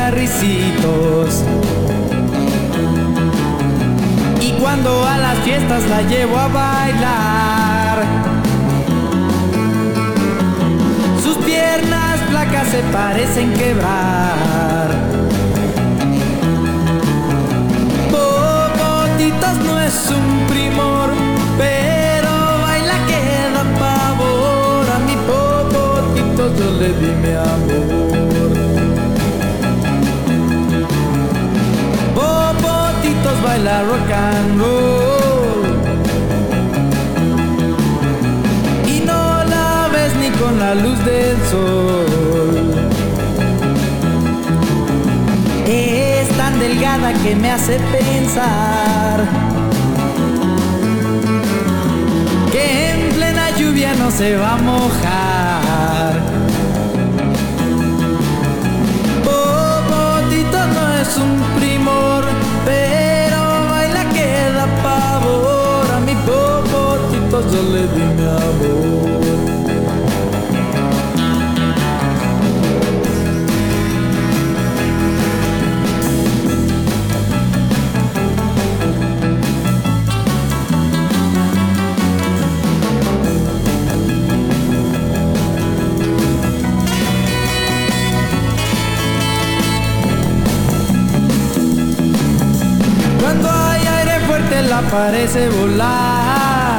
da risitos. Y cuando a las fiestas la llevo a bailar, sus piernas flacas se parecen quebrar. Popotitos no es un primor, pero baila que da pavor. A mi Popotitos yo le di mi amor. Popotitos baila rock and roll y no la ves ni con la luz del sol. Es tan delgada que me hace pensar que en plena lluvia no se va a mojar. Popotitos no es un primor, pero baila que da pavor. A mi Popotitos yo le di mi amor. Cuando hay aire fuerte la parece volar.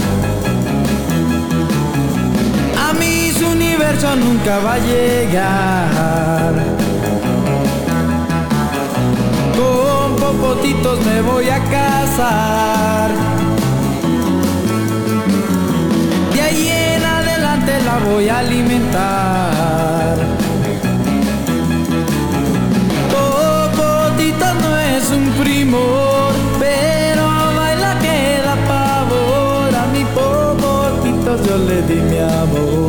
A mí su universo nunca va a llegar. Con Popotitos me voy a casar. De ahí en adelante la voy a alimentar. Popotitos no es un primor, pero baila que da pavor. A mi Popotitos yo le di mi amor.